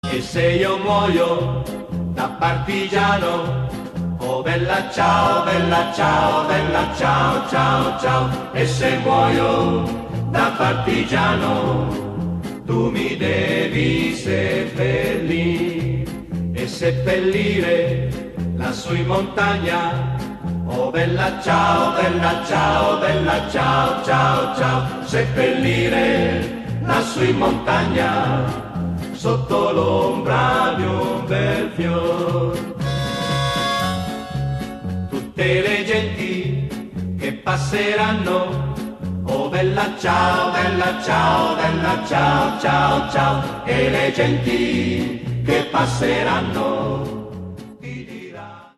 E se io muoio da partigiano, oh bella ciao, bella ciao, bella ciao, ciao, ciao. E se muoio da partigiano, tu mi devi seppellire e seppellire lassù in montagna. Oh bella ciao, bella ciao, bella ciao, ciao, ciao. Seppellire lassù in montagna, sotto l'ombra di un bel fior. Tutte le genti che passeranno, oh bella ciao, bella ciao, bella ciao, ciao, ciao. E le genti che passeranno,